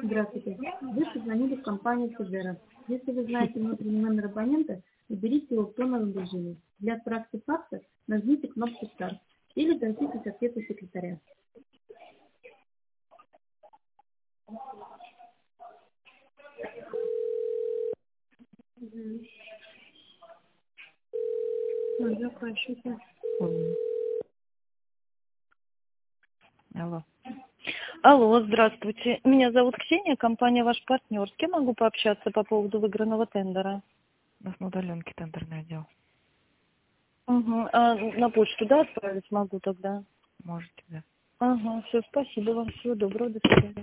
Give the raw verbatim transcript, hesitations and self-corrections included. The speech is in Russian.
Здравствуйте. Вы позвонили в компанию Федера. Если вы знаете внутренний номер абонента, наберите его в тоновом режиме. Для отправки факса нажмите кнопку «Старт» или дождитесь ответа секретаря. Угу. Запрашивайте. М. Алло. Алло, здравствуйте. Меня зовут Ксения, компания «Ваш партнер». С кем могу пообщаться по поводу выигранного тендера? У нас на удаленке тендерный отдел. Угу. А на почту, да, отправить могу тогда? Можете, да. Ага, все, спасибо вам, всего доброго, до свидания.